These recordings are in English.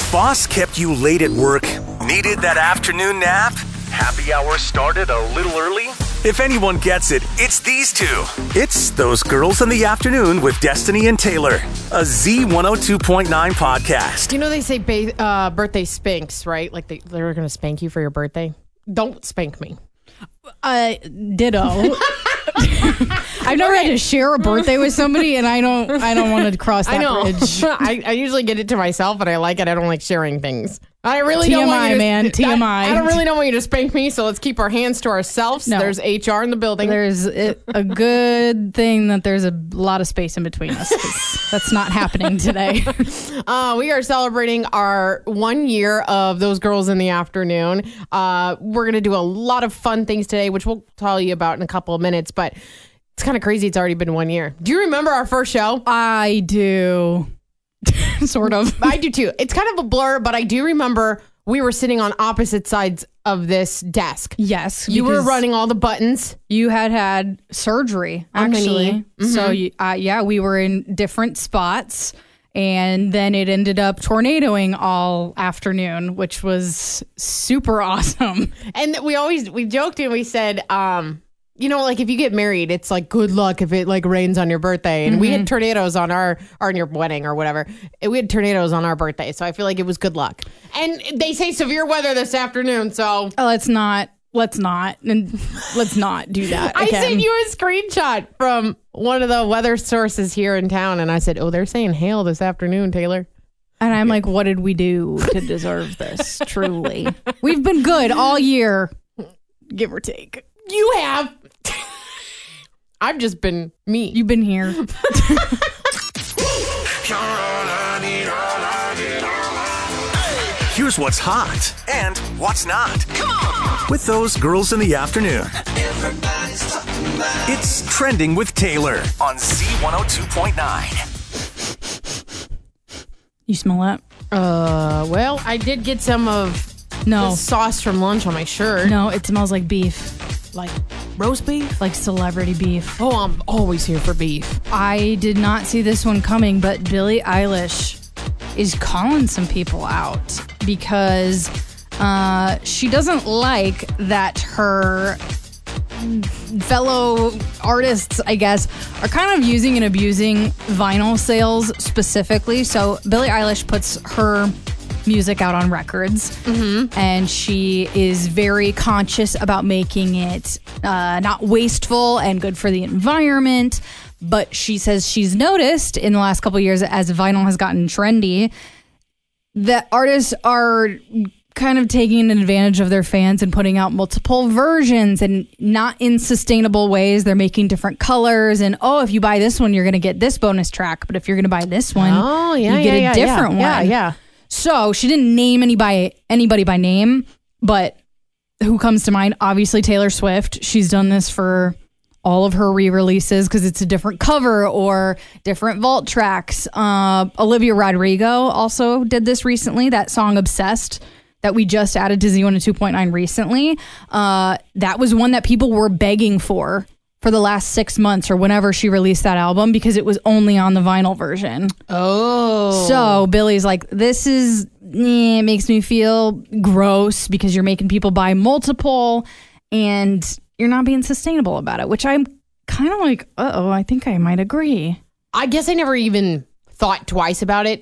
Boss kept you late at work? Needed that afternoon nap? Happy hour started a little early? If anyone gets it, it's these two. It's Those Girls in the Afternoon with Destiny and Taylor, a Z102.9 podcast. You know they say birthday spanks, right? Like they're going to spank you for your birthday. Don't spank me. Ditto. I've never had to share a birthday with somebody, and I don't want to cross that bridge. I usually get it to myself, and I like it. I don't like sharing things. I really don't want you to, TMI. I don't really don't want you to spank me, so let's keep our hands to ourselves. No. There's HR in the building. There's a good thing that there's a lot of space in between us. That's not happening today. We are celebrating our 1 year of Those Girls in the Afternoon. We're going to do a lot of fun things today, which we'll tell you about in a couple of minutes, but it's kind of crazy. It's already been 1 year. Do you remember our first show? I do. Sort of. I do too. It's kind of a blur, but I do remember we were sitting on opposite sides of this desk. Yes. You were running all the buttons. You had surgery, actually. Mm-hmm. So, we were in different spots, and then it ended up tornadoing all afternoon, which was super awesome. And we joked and we said, like if you get married, it's like good luck if it like rains on your birthday. And we had tornadoes on on your wedding or whatever. We had tornadoes on our birthday, so I feel like it was good luck. And they say severe weather this afternoon, so let's not do that. I sent you a screenshot from one of the weather sources here in town, and I said, "Oh, they're saying hail this afternoon, Taylor." And I'm like, "What did we do to deserve this?" Truly, we've been good all year, give or take. You have. I've just been me. You've been here. Here's what's hot and what's not. Come on! With Those Girls in the Afternoon. It's Trending with Taylor on Z102.9. You smell that? Well, I did get some of the sauce from lunch on my shirt. No, it smells like beef. Like roast beef? Like celebrity beef. Oh, I'm always here for beef. I did not see this one coming, but Billie Eilish is calling some people out because she doesn't like that her fellow artists, I guess, are kind of using and abusing vinyl sales specifically. So Billie Eilish puts her music out on records, and she is very conscious about making it not wasteful and good for the environment. But she says she's noticed in the last couple of years, as vinyl has gotten trendy, that artists are kind of taking advantage of their fans and putting out multiple versions, and not in sustainable ways. They're making different colors, and if you buy this one, you're going to get this bonus track. But if you're going to buy this one, you get a different one. Yeah. So she didn't name anybody by name, but who comes to mind? Obviously Taylor Swift. She's done this for all of her re-releases because it's a different cover or different vault tracks. Olivia Rodrigo also did this recently. That song Obsessed that we just added to Z102.9 recently. That was one that people were begging for the last 6 months or whenever she released that album, because it was only on the vinyl version. Oh. So Billie's like, this it makes me feel gross because you're making people buy multiple and you're not being sustainable about it, which I'm kind of like, I think I might agree. I guess I never even thought twice about it.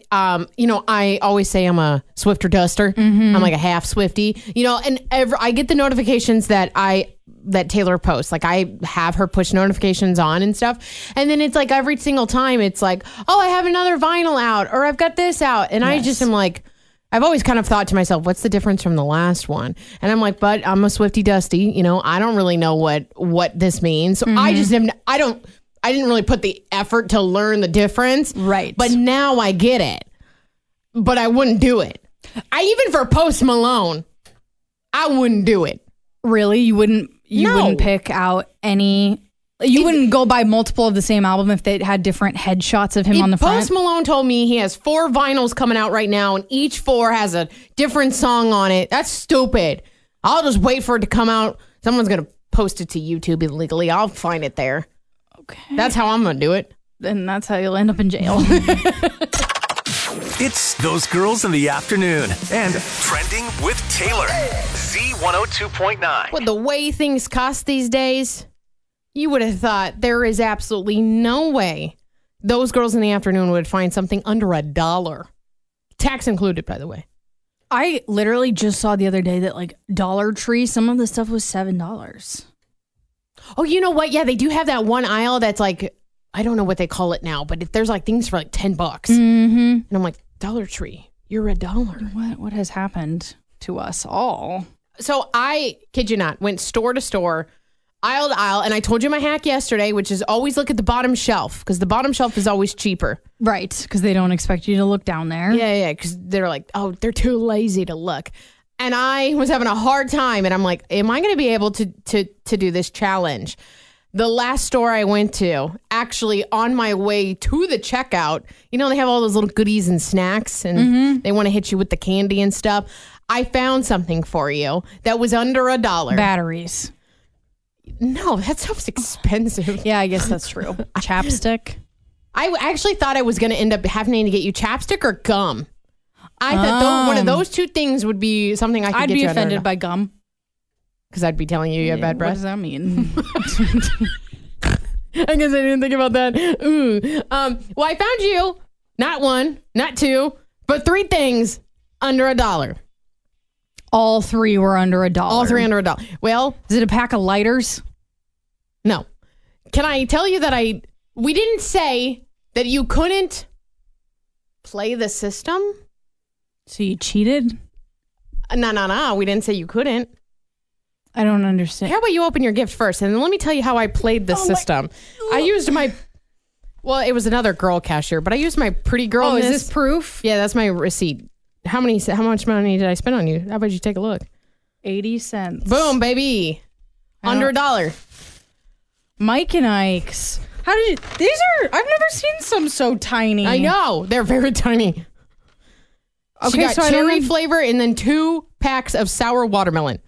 I always say I'm a Swifter duster. I'm like a half Swiftie, and I get the notifications that Taylor posts. Like I have her push notifications on and stuff. And then it's like every single time it's like, oh, I have another vinyl out, or I've got this out. And I just am like, I've always kind of thought to myself, what's the difference from the last one? And I'm like, but I'm a Swiftie dusty. I don't really know what this means. So I didn't really put the effort to learn the difference. Right. But now I get it. But I wouldn't do it. Even for Post Malone, I wouldn't do it. Really? You wouldn't pick out any... You wouldn't go buy multiple of the same album if they had different headshots of him on the front? Post Malone told me he has 4 vinyls coming out right now, and each 4 has a different song on it. That's stupid. I'll just wait for it to come out. Someone's going to post it to YouTube illegally. I'll find it there. Okay. That's how I'm going to do it. Then that's how you'll end up in jail. It's Those Girls in the Afternoon and Trending with Taylor. Z102.9. With the way things cost these days, you would have thought there is absolutely no way Those Girls in the Afternoon would find something under $1. Tax included, by the way. I literally just saw the other day that like Dollar Tree, some of the stuff was $7. Oh, you know what? Yeah, they do have that one aisle that's like, I don't know what they call it now, but if there's like things for like $10. Mm-hmm. And I'm like, Dollar Tree, you're $1. What has happened to us all? So I, kid you not, went store to store, aisle to aisle, and I told you my hack yesterday, which is always look at the bottom shelf, because the bottom shelf is always cheaper. Right, because they don't expect you to look down there. Yeah, because they're like, oh, they're too lazy to look. And I was having a hard time, and I'm like, am I going to be able to do this challenge? The last store I went to, actually on my way to the checkout, you know, they have all those little goodies and snacks, and they want to hit you with the candy and stuff. I found something for you that was under $1. Batteries. No, that stuff's expensive. Yeah, I guess that's true. Chapstick. I actually thought I was going to end up having to get you chapstick or gum. I thought one of those two things would be something I could I'd get be you offended by gum. because I'd be telling you had bad What breath. does that mean? I guess I didn't think about that. Ooh. Well, I found you not one, not two, but 3 things under $1. All 3 were under $1. All 3 under $1. Well, Is it a pack of lighters? no. Can I tell you that we didn't say that you couldn't play the system? So you cheated? No. We didn't say you couldn't. I don't understand. How about you open your gift first, and then let me tell you how I played the system. I used well, it was another girl cashier, but I used my pretty girl. Oh, is this proof? Yeah, that's my receipt. How much money did I spend on you? How about you take a look? 80 cents. Boom, baby. Under $1. Mike and Ike's. I've never seen some so tiny. I know. They're very tiny. Okay, She got so I don't cherry know- flavor and then 2 packs of sour watermelon.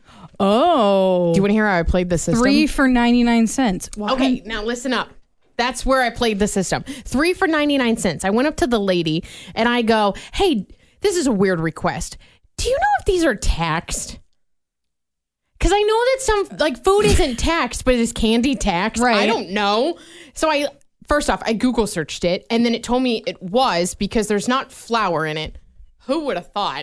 Oh. Do you want to hear how I played the system? 3 for 99 cents. Why? Okay, now listen up. That's where I played the system. 3 for 99 cents. I went up to the lady and I go, hey, this is a weird request. Do you know if these are taxed? Because I know that some, like, food isn't taxed, but is candy taxed? Right. I don't know. So first off, I Google searched it, and then it told me it was because there's not flour in it. Who would have thought?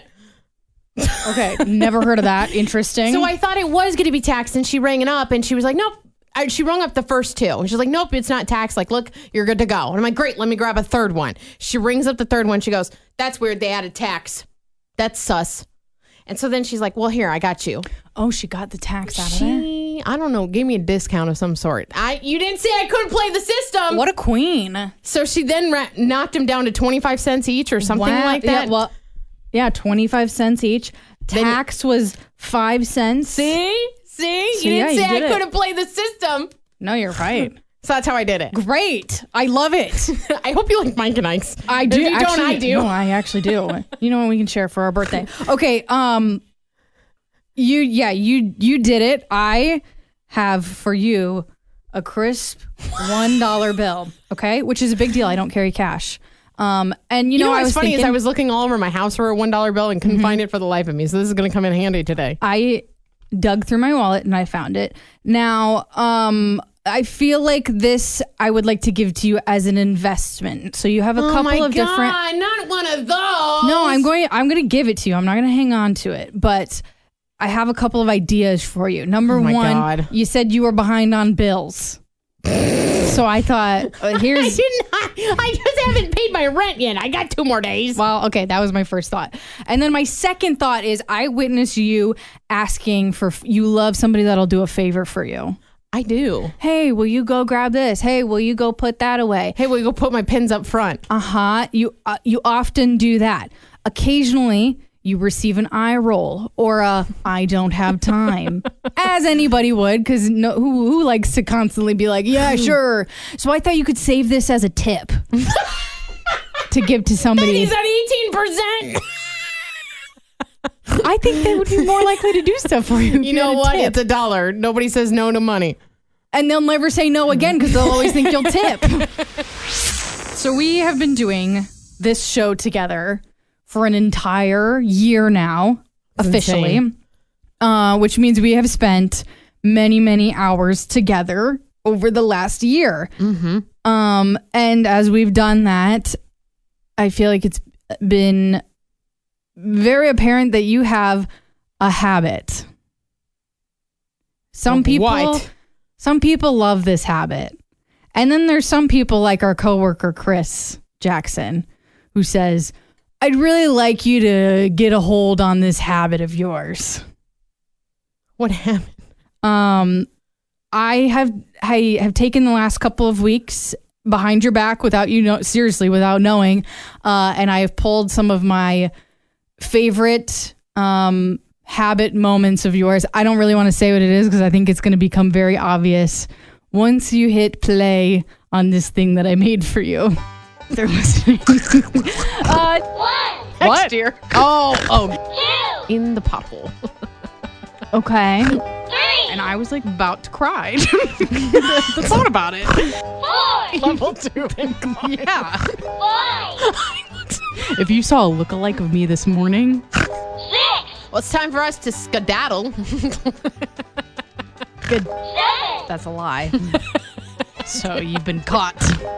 Okay, never heard of that. Interesting. So I thought it was going to be taxed, and she rang it up, and she was like, nope. She rung up the first 2, and she's like, nope, it's not taxed. Like, look, you're good to go. And I'm like, great, let me grab a third one. She rings up the third one. She goes, that's weird. They added tax. That's sus. And so then she's like, well, here, I got you. Oh, she got the tax out of there. She, I don't know, gave me a discount of some sort. You didn't say I couldn't play the system. What a queen. So she then knocked them down to 25 cents each or something like that. Yeah, 25 cents each. Tax was 5 cents. See? You yeah, didn't you say did I it. couldn't play the system. No, you're right. So that's how I did it. Great. I love it. I hope you like Mike and Ike's. I do. If you actually, don't, I do. No, I actually do. You know what we can share for our birthday. Okay. You did it. I have for you a crisp $1 bill. Okay, which is a big deal. I don't carry cash. And You know I what's was funny thinking, is I was looking all over my house for a $1 bill and couldn't find it for the life of me. So this is going to come in handy today. I dug through my wallet and I found it. Now, I feel like this I would like to give to you as an investment. So you have a couple of different. Not one of those. No, I'm going to give it to you. I'm not going to hang on to it, but I have a couple of ideas for you. Number my one, God. you said you were behind on bills. So I thought, here's. I just haven't paid my rent yet. I got 2 more days. Well, okay, that was my first thought. And then my second thought is I witnessed you asking for, you love somebody that'll do a favor for you. I do. Hey, will you go grab this? Hey, will you go put that away? Hey, will you go put my pins up front? You often do that. Occasionally, you receive an eye roll or a I don't have time, as anybody would, because who likes to constantly be like, yeah, sure. So I thought you could save this as a tip to give to somebody. He's at 18%. I think they would be more likely to do stuff for you. You know what? It's $1. Nobody says no to money. And they'll never say no again because they'll always think you'll tip. So we have been doing this show together for an entire year now, officially, which means we have spent many, many hours together over the last year. And as we've done that, I feel like it's been very apparent that you have a habit. Some people love this habit. And then there's some people like our coworker, Chris Jackson, who says, I'd really like you to get a hold on this habit of yours. What happened? I have taken the last couple of weeks behind your back without knowing, and I have pulled some of my favorite habit moments of yours. I don't really want to say what it is because I think it's going to become very obvious once you hit play on this thing that I made for you. They're listening. What? Next year. Oh. 2. In the popple. Okay. 3. And I was like about to cry. The thought about it. 4. Level 2. Yeah. 5. If you saw a lookalike of me this morning. 6. Well, it's time for us to skedaddle. Good. 7. That's a lie. So you've been caught.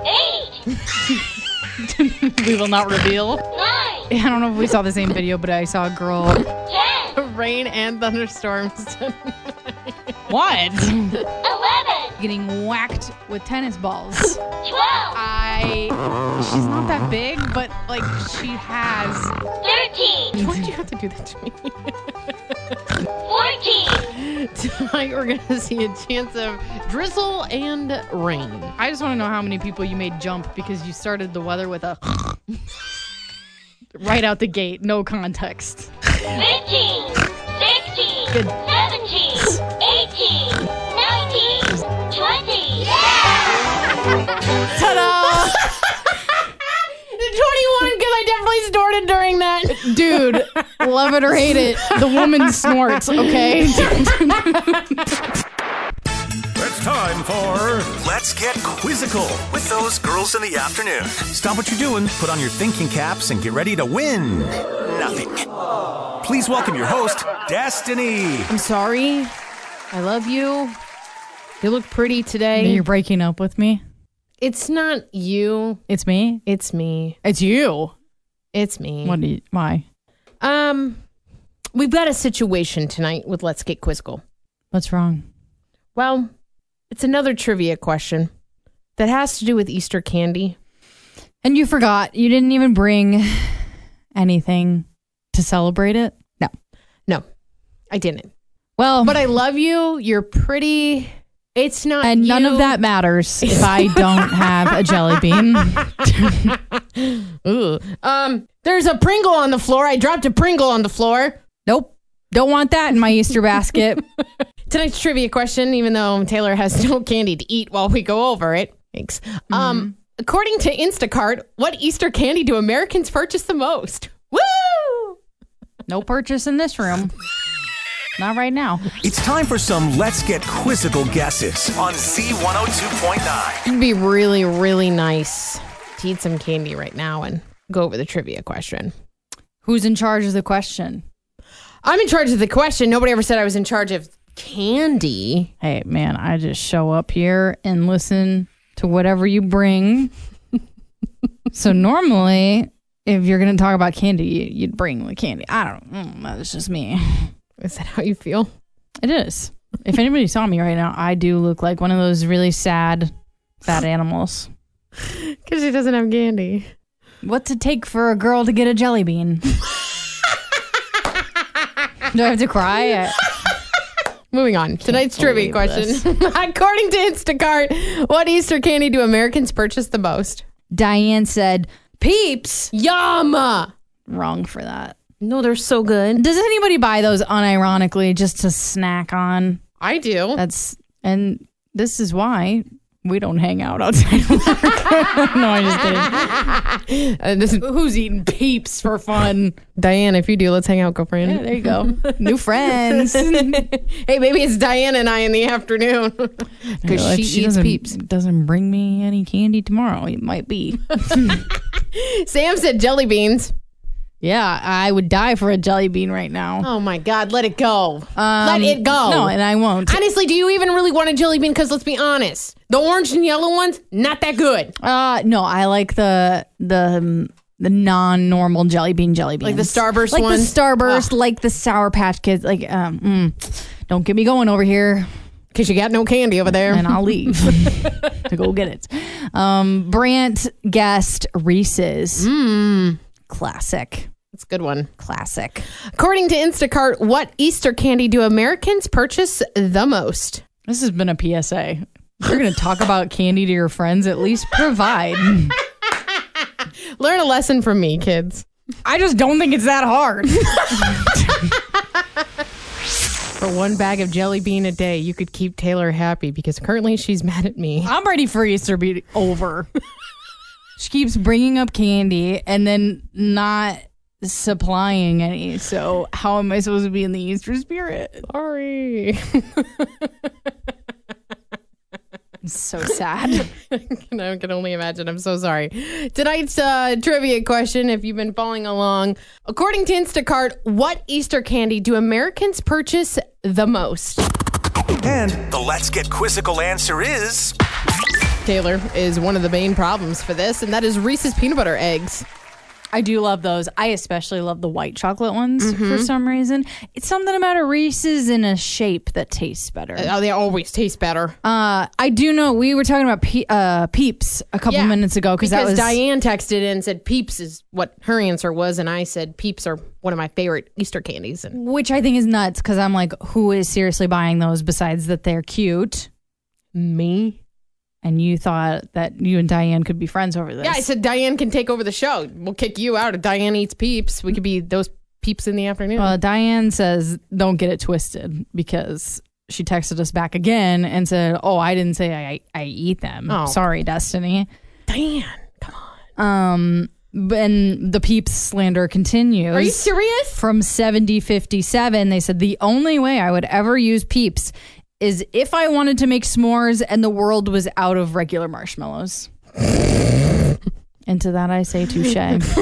8. We will not reveal. 9. I don't know if we saw the same video, but I saw a girl. 10. Rain and thunderstorms. What? 11. Getting whacked with tennis balls. 12. She's not that big, but like she has. 13. Why'd you have to do that to me? 14. Tonight we're gonna see a chance of drizzle and rain. I just want to know how many people you made jump because you started the weather with a right out the gate, no context. 15. 16. Good. 17. 18. 19. 20. Yeah! Ta-da! 21, because I definitely snorted during that. Dude, love it or hate it, the woman snorts, okay? It's time for Let's Get Quizzical with those girls in the afternoon. Stop what you're doing, put on your thinking caps, and get ready to win nothing. Please welcome your host, Destiny. I'm sorry. I love you. You look pretty today. You're breaking up with me? It's not you. It's me? It's me. It's you. It's me. Why? We've got a situation tonight with Let's Get Quizzical. What's wrong? Well, it's another trivia question that has to do with Easter candy. And you forgot. You didn't even bring anything to celebrate it? No, I didn't. Well, but I love you. You're pretty. It's not and you. None of that matters if I don't have a jelly bean. Ooh. There's a Pringle on the floor. I dropped a Pringle on the floor. Nope. Don't want that in my Easter basket. Tonight's trivia question, even though Taylor has no candy to eat while we go over it. Thanks. According to Instacart, what Easter candy do Americans purchase the most? Woo! No purchase in this room. Not right now. It's time for some Let's Get Quizzical guesses on Z102.9. It'd be really, really nice to eat some candy right now and go over the trivia question. Who's in charge of the question? I'm in charge of the question. Nobody ever said I was in charge of candy. Hey, man, I just show up here and listen to whatever you bring. So normally, if you're going to talk about candy, you'd bring the candy. I don't know. That's just me. Is that how you feel? It is. If anybody saw me right now, I do look like one of those really sad, fat animals. Because she doesn't have candy. What's it take for a girl to get a jelly bean? Do I have to cry? Moving on. Tonight's trivia question. According to Instacart, what Easter candy do Americans purchase the most? Diane said, Peeps. Yum! Wrong for that. No, they're so good. Does anybody buy those unironically just to snack on? I do. And this is why we don't hang out outside of work. No, I'm just kidding. Who's eating Peeps for fun? Diane, if you do, let's hang out, girlfriend. Yeah, there you go. New friends. Hey, maybe it's Diane and I in the afternoon. Because she eats Peeps. Doesn't bring me any candy tomorrow. It might be. Sam said jelly beans. Yeah, I would die for a jelly bean right now. Oh my God, let it go. Let it go. No, and I won't. Honestly, do you even really want a jelly bean? Because let's be honest, the orange and yellow ones, not that good. No, I like the non-normal jelly beans. Like the Starburst like ones? the Starburst, like the Sour Patch Kids. Like, don't get me going over here. Because you got no candy over there. And I'll leave to go get it. Brant guessed Reese's. Classic. That's a good one. Classic. According to Instacart, what Easter candy do Americans purchase the most? This has been a PSA. If you're going to talk about candy to your friends, at least provide. Learn a lesson from me, kids. I just don't think it's that hard. For one bag of jelly bean a day, you could keep Taylor happy because currently she's mad at me. I'm ready for Easter to be over. She keeps bringing up candy and then not supplying any. So how am I supposed to be in the Easter spirit? Sorry. It's so sad. I can only imagine. I'm so sorry. Tonight's trivia question, if you've been following along. According to Instacart, what Easter candy do Americans purchase the most? And the Let's Get Quizzical answer is... Taylor is one of the main problems for this, and that is Reese's peanut butter eggs. I do love those. I especially love the white chocolate ones for some reason. It's something about a Reese's in a shape that tastes better. They always taste better. I do know we were talking about Peeps a couple minutes ago because that was Diane texted in and said Peeps is what her answer was, and I said Peeps are one of my favorite Easter candies. Which I think is nuts because I'm like, who is seriously buying those besides that they're cute? Me. And you thought that you and Diane could be friends over this. Yeah, I said Diane can take over the show. We'll kick you out if Diane eats Peeps. We could be those Peeps in the afternoon. Diane says, don't get it twisted because she texted us back again and said, oh, I didn't say I eat them. Oh. Sorry, Destiny. Diane, come on. And the Peeps slander continues. Are you serious? From 7057, they said, the only way I would ever use Peeps is if I wanted to make s'mores and the world was out of regular marshmallows. And to that I say touche.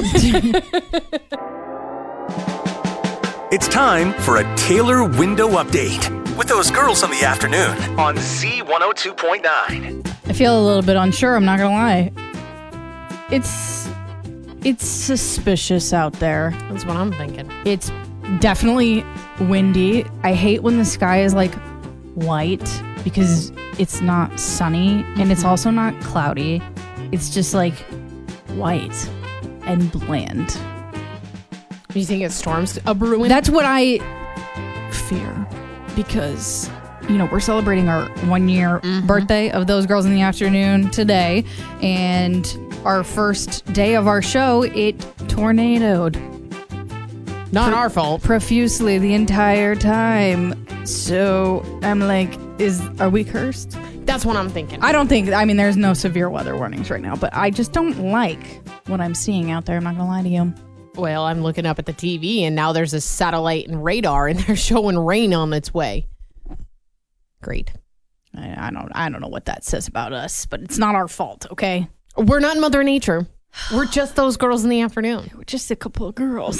It's time for a Taylor window update with those girls in the afternoon on Z102.9. I feel a little bit unsure, I'm not gonna lie. It's suspicious out there. That's what I'm thinking. It's definitely windy. I hate when the sky is like white because it's not sunny and it's also not cloudy. It's just like white and bland. You think it's storms brewing? That's what I fear because, you know, we're celebrating our 1 year birthday of Those Girls in the Afternoon today, and our first day of our show, it tornadoed. Not our fault. Profusely the entire time. So I'm like, are we cursed? That's what I'm thinking. There's no severe weather warnings right now, but I just don't like what I'm seeing out there. I'm not gonna lie to you. Well, I'm looking up at the TV and now there's a satellite and radar and they're showing rain on its way. Great. I don't know what that says about us, but it's not our fault, okay? We're not Mother Nature. We're just those girls in the afternoon. We're just a couple of girls.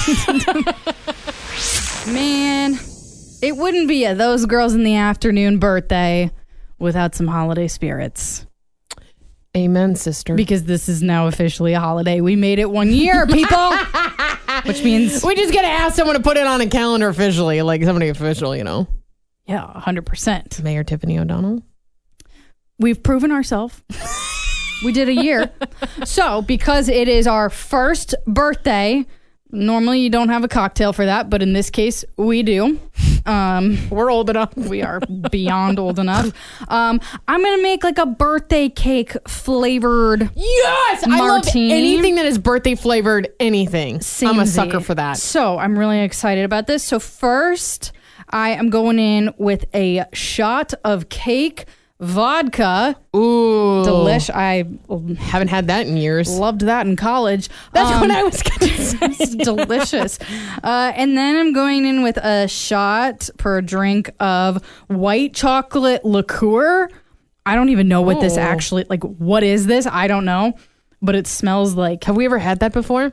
Man, it wouldn't be a Those Girls in the Afternoon birthday without some holiday spirits. Amen, sister. Because this is now officially a holiday. We made it 1 year, people. Which means we just got to ask someone to put it on a calendar officially, like somebody official, you know. Yeah, 100%. Mayor Tiffany O'Donnell. We've proven ourselves. We did a year. So, because it is our first birthday, normally you don't have a cocktail for that, but in this case, we do. We're old enough. We are beyond old enough. I'm going to make like a birthday cake flavored yes! martini. I love anything that is birthday flavored anything. I'm a sucker for that. So, I'm really excited about this. So, first, I am going in with a shot of cake vodka. Ooh. Delish. I haven't had that in years. Loved that in college. That's what I was going to say. It's delicious. And then I'm going in with a shot per drink of white chocolate liqueur. I don't even know what this actually, like, what is this? I don't know. But it smells like... Have we ever had that before?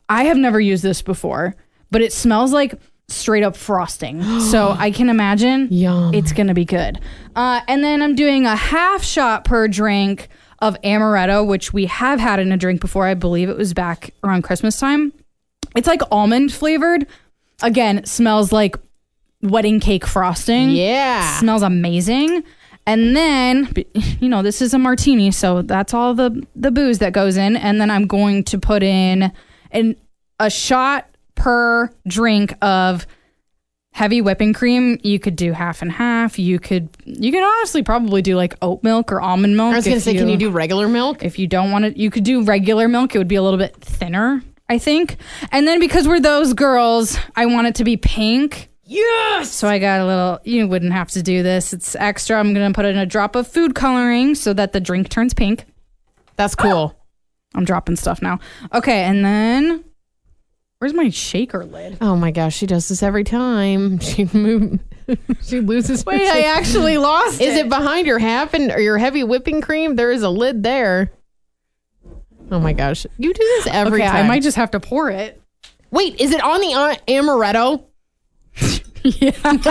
I have never used this before, but it smells like straight up frosting. So I can imagine it's going to be good. And then I'm doing a half shot per drink of amaretto, which we have had in a drink before. I believe it was back around Christmas time. It's like almond flavored. Again, smells like wedding cake frosting. Yeah. Smells amazing. And then, this is a martini, so that's all the booze that goes in. And then I'm going to put in a shot per drink of heavy whipping cream. You could do half and half. You could honestly probably do like oat milk or almond milk. I was going to say, can you do regular milk? If you don't want it, you could do regular milk. It would be a little bit thinner, I think. And then because we're those girls, I want it to be pink. Yes! So I got a little, you wouldn't have to do this. It's extra. I'm going to put in a drop of food coloring so that the drink turns pink. That's cool. I'm dropping stuff now. Okay, and then where's my shaker lid? Oh my gosh, she does this every time. She loses. Wait, I actually lost it. Is it behind your half or your heavy whipping cream? There is a lid there. Oh my gosh, you do this every time. I might just have to pour it. Wait, is it on the amaretto? Yeah.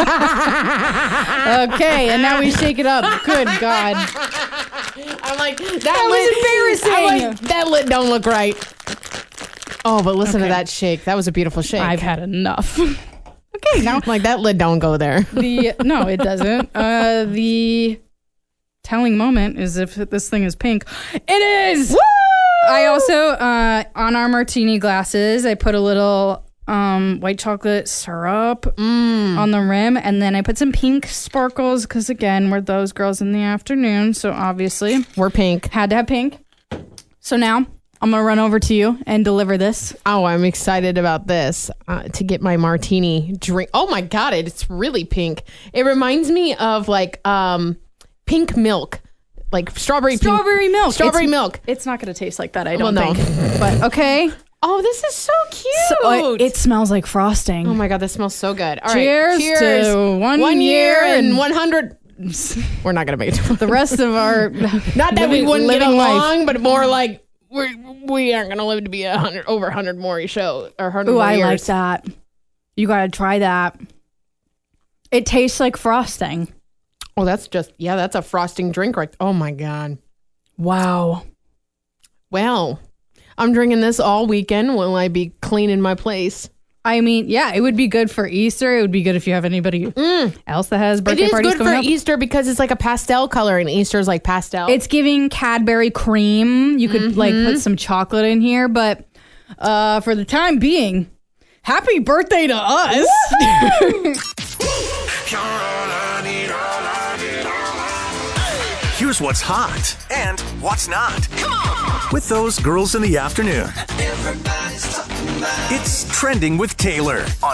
Okay, and now we shake it up. Good God. I'm like, that was embarrassing. I'm like, that lid don't look right. Oh, but listen to that shake. That was a beautiful shake. I've had enough. Okay, now like that lid don't go there. No, it doesn't. The telling moment is if this thing is pink. It is. Woo! I also on our martini glasses, I put a little white chocolate syrup on the rim, and then I put some pink sparkles because again, we're those girls in the afternoon, so obviously we're pink. Had to have pink. So now I'm gonna run over to you and deliver this. Oh, I'm excited about this to get my martini drink. Oh my God, it's really pink. It reminds me of like pink milk, like strawberry milk. Strawberry milk. It's not gonna taste like that, I don't think. But okay. Oh, this is so cute. It smells like frosting. Oh my God, this smells so good. All Cheers right. Cheers to 1 year and 100. We're not going to make it. The rest of our not that we wouldn't get along, life. but more like we aren't going to live to be over 100 more shows or 100 more I years. like that. You got to try that. It tastes like frosting. Oh, that's a frosting drink, right? Oh my God. Wow. Well, I'm drinking this all weekend. Will I be cleaning my place? I mean, yeah, it would be good for Easter. It would be good if you have anybody else that has birthday parties coming up. It is good for Easter because it's like a pastel color, and Easter's like pastel. It's giving Cadbury cream. You could like put some chocolate in here, but for the time being, happy birthday to us. Here's what's hot and what's not. With those girls in the afternoon. It's Trending with Taylor on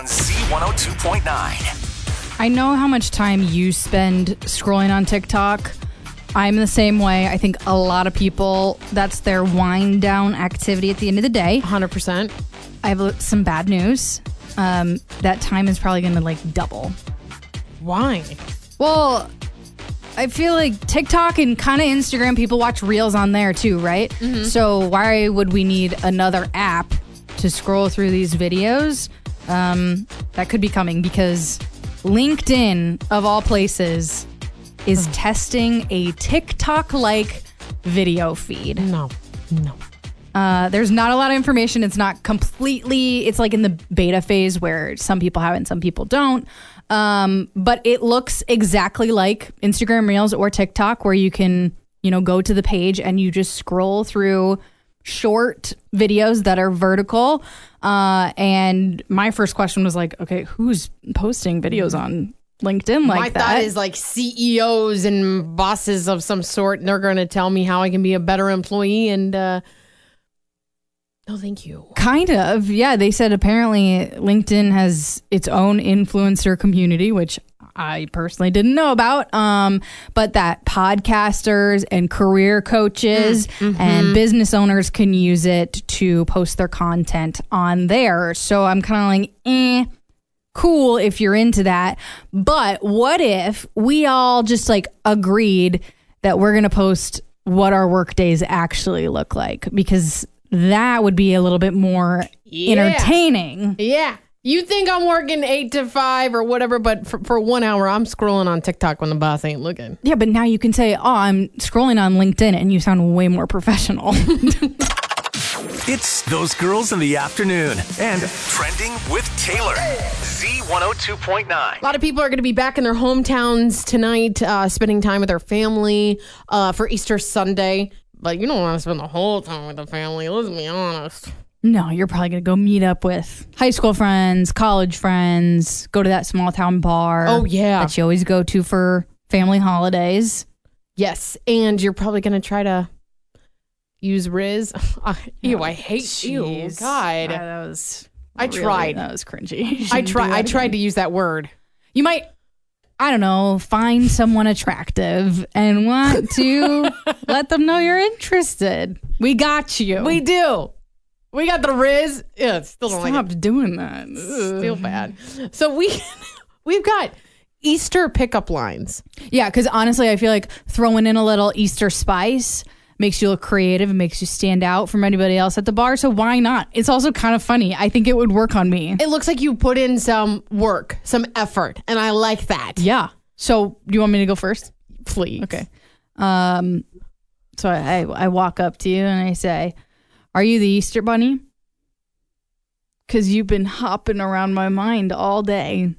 Z102.9. I know how much time you spend scrolling on TikTok. I'm the same way. I think a lot of people, that's their wind down activity at the end of the day. 100%. I have some bad news. That time is probably going to like double. Why? Well, I feel like TikTok and kind of Instagram, people watch reels on there too, right? Mm-hmm. So why would we need another app to scroll through these videos? That could be coming because LinkedIn, of all places, is testing a TikTok-like video feed. No. There's not a lot of information. It's not completely, it's like in the beta phase where some people have it and some people don't. But it looks exactly like Instagram Reels or TikTok where you can, go to the page and you just scroll through short videos that are vertical. And my first question was like, okay, who's posting videos on LinkedIn like that? My thought is like CEOs and bosses of some sort, and they're going to tell me how I can be a better employee and, no, thank you. Kind of. Yeah. They said apparently LinkedIn has its own influencer community, which I personally didn't know about. But that podcasters and career coaches and business owners can use it to post their content on there. So I'm kind of like, cool if you're into that. But what if we all just like agreed that we're going to post what our work days actually look like? Because that would be a little bit more entertaining. Yeah. You think I'm working 8 to 5 or whatever, but for 1 hour, I'm scrolling on TikTok when the boss ain't looking. Yeah, but now you can say, I'm scrolling on LinkedIn, and you sound way more professional. It's Those Girls in the Afternoon and Trending with Taylor. Z102.9. A lot of people are going to be back in their hometowns tonight, spending time with their family for Easter Sunday. But you don't want to spend the whole time with the family, let's be honest. No, you're probably going to go meet up with high school friends, college friends, go to that small town bar. Oh, yeah. That you always go to for family holidays. Yes, and you're probably going to try to use Riz. Ew, I hate you. God. That was... I tried. That was cringy. I tried to use that word. You might, I don't know, find someone attractive and want to let them know you're interested. We got you. We do. We got the Riz. Yeah, still don't like it. Stop doing that. Still bad. So we've got Easter pickup lines. Yeah, because honestly, I feel like throwing in a little Easter spice makes you look creative and makes you stand out from anybody else at the bar. So why not? It's also kind of funny. I think it would work on me. It looks like you put in some work, some effort, and I like that. Yeah. So do you want me to go first? Please. Okay. So I walk up to you and I say, "Are you the Easter Bunny? Because you've been hopping around my mind all day."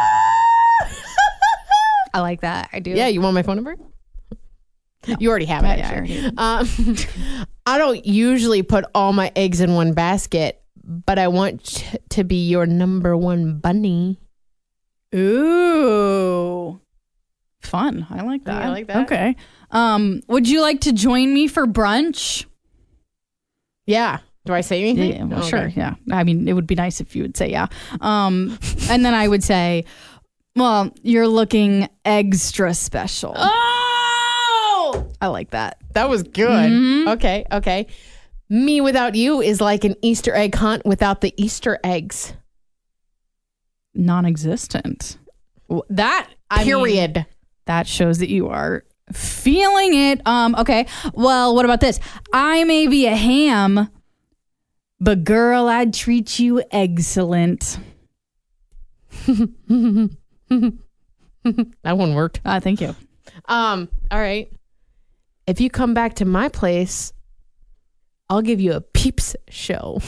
I like that. I do. Yeah, you want my phone number? No. You already have it. Yeah, I already I don't usually put all my eggs in one basket, but I want to be your number one bunny. Ooh. Fun. I like that. I like that. Okay. Would you like to join me for brunch? Yeah. Do I say anything? Yeah, well, sure. Yeah. I mean, it would be nice if you would say yeah. And then I would say, well, you're looking extra special. Oh! I like that. That was good. Mm-hmm. Okay. Me without you is like an Easter egg hunt without the Easter eggs. Non-existent. That, period. I mean, that shows that you are feeling it. Okay. Well, what about this? I may be a ham, but girl, I'd treat you excellent. That one worked. Thank you. All right. If you come back to my place, I'll give you a Peeps show.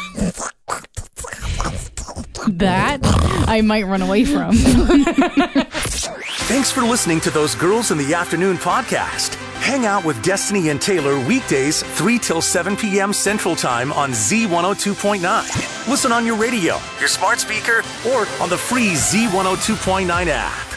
That I might run away from. Thanks for listening to Those Girls in the Afternoon podcast. Hang out with Destiny and Taylor weekdays 3 till 7 p.m. Central Time on Z102.9. Listen on your radio, your smart speaker, or on the free Z102.9 app.